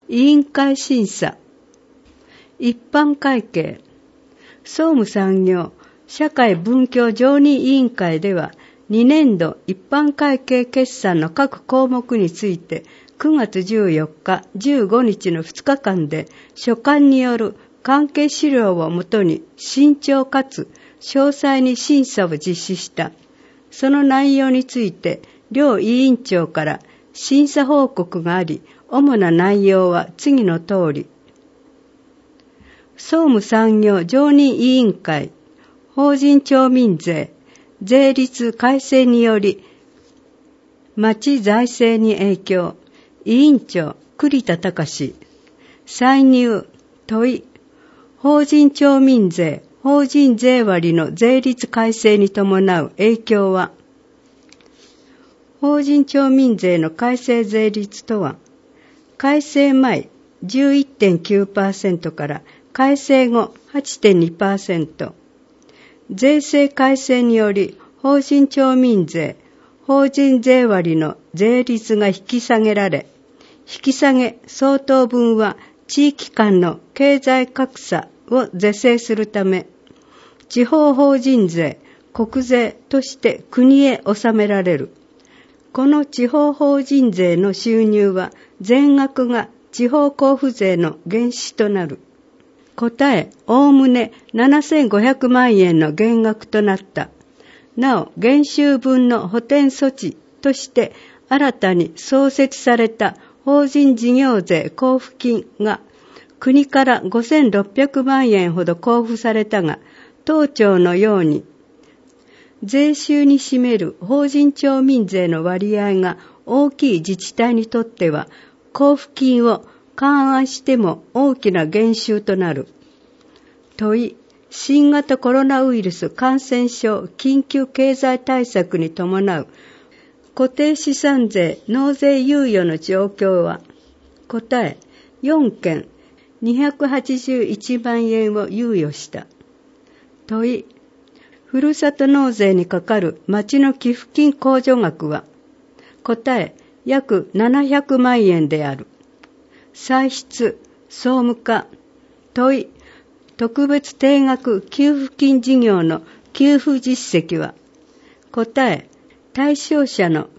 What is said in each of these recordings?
委員会審査。一般会計。総務産業社会文教常任委員会では、2年度一般会計決算の各項目について、9月14日、15日の2日間で、所管による関係資料をもとに慎重かつ詳細に審査を実施した。その内容について、両委員長から審査報告があり、主な内容は次の通り。総務産業常任委員会、法人町民税、税率改正により、町財政に影響。委員長、栗田隆。歳入、問い。法人町民税、法人税割の税率改正に伴う影響は、法人町民税の改正税率とは、改正前 11.9% から改正後 8.2%、税制改正により法人町民税、法人税割の税率が引き下げられ、引き下げ相当分は地域間の経済格差を是正するため、地方法人税、国税として国へ納められる。この地方法人税の収入は全額が地方交付税の原資となる。答え、おおむね7500万円の減額となった。なお、減収分の補填措置として新たに創設された法人事業税交付金が国から5600万円ほど交付されたが、当庁のように税収に占める法人町民税の割合が大きい自治体にとっては、交付金を勘案しても大きな減収となる。問い、新型コロナウイルス感染症緊急経済対策に伴う固定資産税納税猶予の状況は、答え、4件281万円を猶予した。問い、ふるさと納税にかかる町の寄付金控除額は、答え、約700万円である。歳出、総務課。問い、特別定額給付金事業の給付実績は、答え、対象者の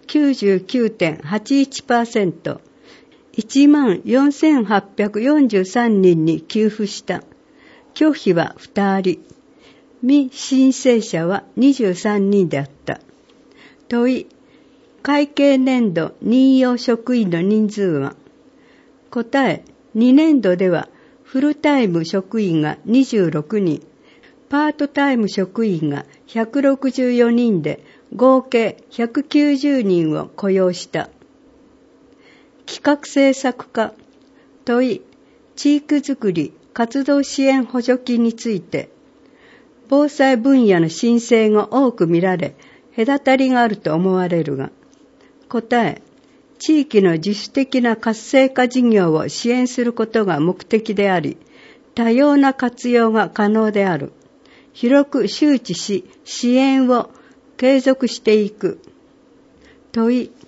99.81%、14,843 人に給付した。拒否は2人。未申請者は23人であった。問い、会計年度任用職員の人数は、答え、2年度ではフルタイム職員が26人、パートタイム職員が164人で合計190人を雇用した。企画政策課。問い、地域づくり活動支援補助金について、防災分野の申請が多く見られ、隔たりがあると思われるが、答え、地域の自主的な活性化事業を支援することが目的であり、多様な活用が可能である。広く周知し、支援を継続していく。問い、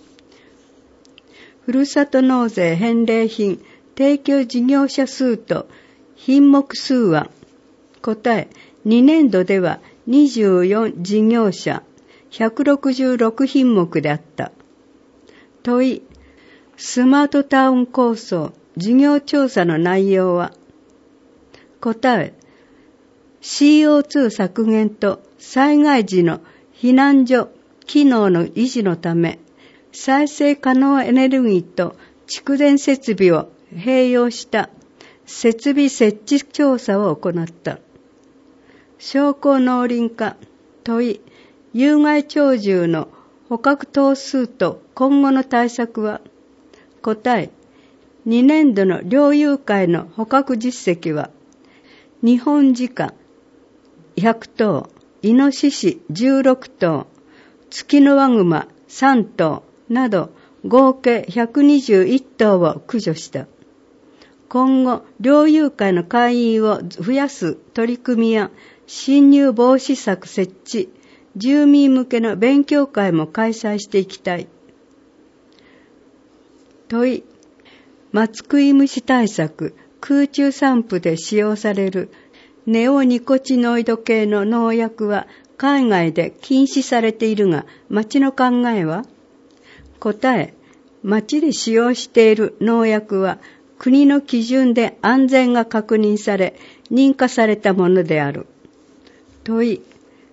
ふるさと納税返礼品提供事業者数と品目数は、答え、2年度では24事業者166品目であった。問い、スマートタウン構想事業調査の内容は、答え、CO2 削減と災害時の避難所機能の維持のため、再生可能エネルギーと蓄電設備を併用した設備設置調査を行った。商工農林課。問い、有害鳥獣の捕獲頭数と今後の対策は、答え、2年度の猟友会の捕獲実績は、ニホンジカ100頭、イノシシ16頭、ツキノワグマ3頭など合計121頭を駆除した。今後、猟友会の会員を増やす取り組みや侵入防止策設置、住民向けの勉強会も開催していきたい。問い、 松食い虫対策、空中散布で使用されるネオニコチノイド系の農薬は海外で禁止されているが、町の考えは？答え、町で使用している農薬は国の基準で安全が確認され、認可されたものである。問い、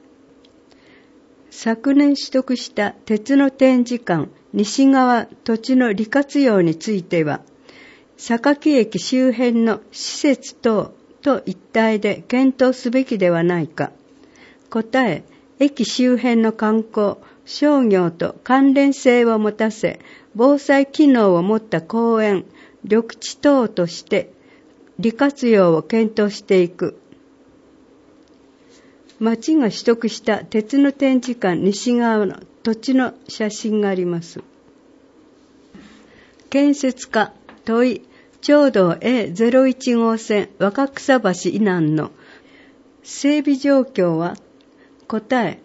昨年取得した鉄の展示館西側土地の利活用については、榊駅周辺の施設等と一体で検討すべきではないか。答え、駅周辺の観光、商業と関連性を持たせ、防災機能を持った公園、緑地等として利活用を検討していく。町が取得した鉄の展示館西側の土地の写真があります。建設課、問い、町道 A01 号線若草橋以南の整備状況は？答え、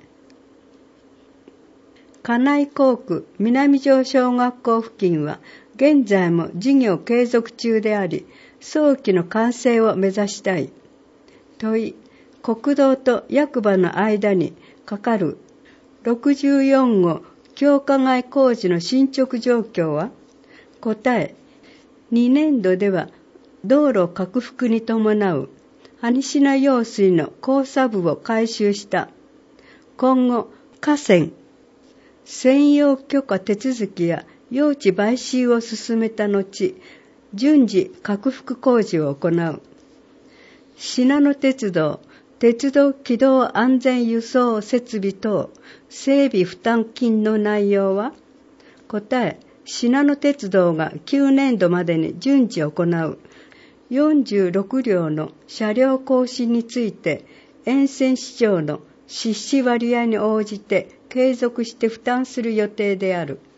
金井工区南城小学校付近は現在も事業継続中であり、早期の完成を目指したい。問い、国道と役場の間にかかる64号強化外工事の進捗状況は？答え、2年度では道路拡幅に伴う羽品用水の交差部を改修した。今後、河川専用許可手続きや用地買収を進めた後、順次拡幅工事を行う。しなの鉄道、鉄道機動安全輸送設備等整備負担金の内容は？答え、しなの鉄道が9年度までに順次行う46両の車両更新について、沿線市場の出資割合に応じて継続して負担する予定である。